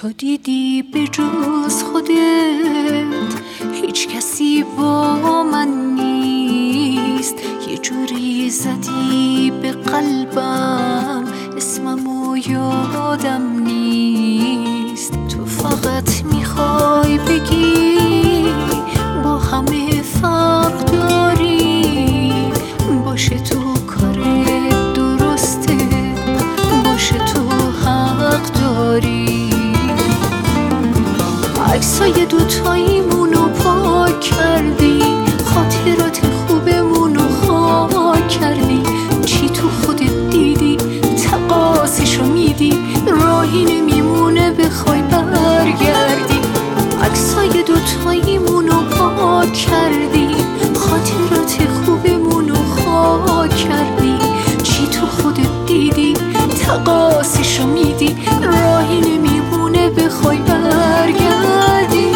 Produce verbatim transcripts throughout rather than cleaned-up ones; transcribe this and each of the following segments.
تو دیدی به جز خودت هیچ کسی با من نیست، یه جوری زدی به قلبم اسممو یادم نیست. تو فقط میخوای بگی با همه فرق داری، باشه تو کارت درسته، باشه تو حق داری. عکسای دوتاییمونو پاک کردی، خاطرات خوبمونو خاک کردی. چی تو خودت دیدی تقاسیشو میدی، راهی نمیمونه بخوای برگردی. عکسای دوتاییمونو پاک کردی، خاطرات خوبمونو خاک کردی. چی تو خودت دیدی تقاسیشو میدی، راهی نمیمونه بخوای برگردی.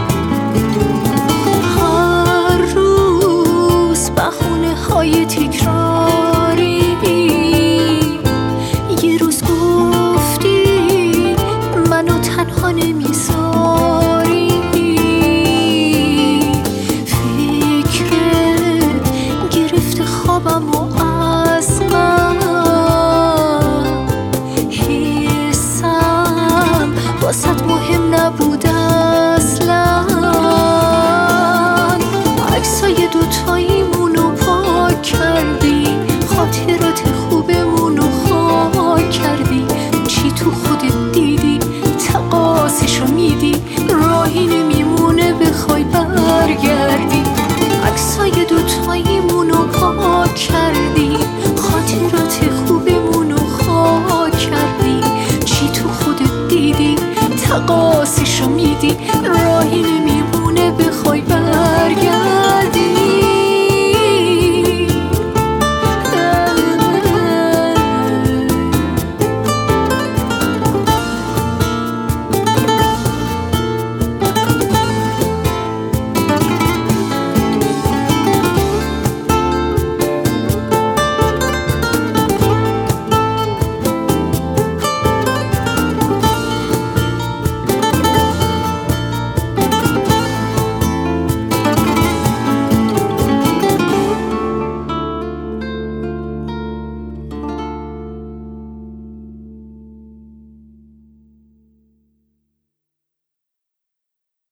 هر روز بهونه های تکرار